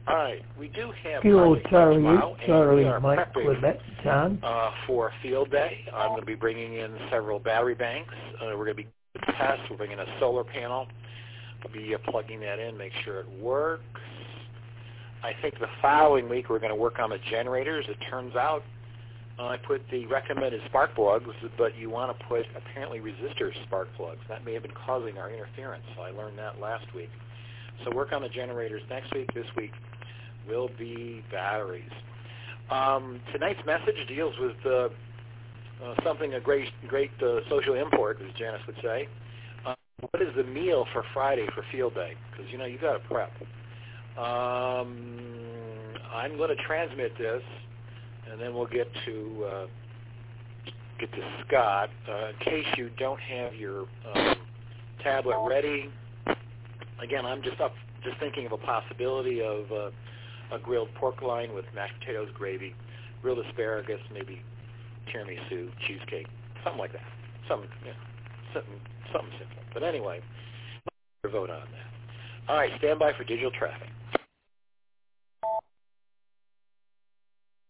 All right, we do have Kilo Charlie tomorrow, and we Charlie are Mike prepping Quebec Tom. for field day. I'm going to be bringing in several battery banks. We're going to be tests. We're bringing a solar panel. We'll be plugging that in, make sure it works. I think the following week we're going to work on the generators. It turns out I put the recommended spark plugs, but you want to put apparently resistor spark plugs. That may have been causing our interference, so I learned that last week. So work on the generators next week. This week will be batteries. Tonight's message deals with something a great social import, as Janice would say. What is the meal for Friday for field day? Because, you know, you got to prep. I'm going to transmit this, and then we'll get to Scott. In case you don't have your tablet ready, again, I'm just thinking of a possibility of a grilled pork loin with mashed potatoes, gravy, grilled asparagus, maybe tiramisu, cheesecake, something like that. Something simple. But anyway, vote on that. All right, stand by for digital traffic.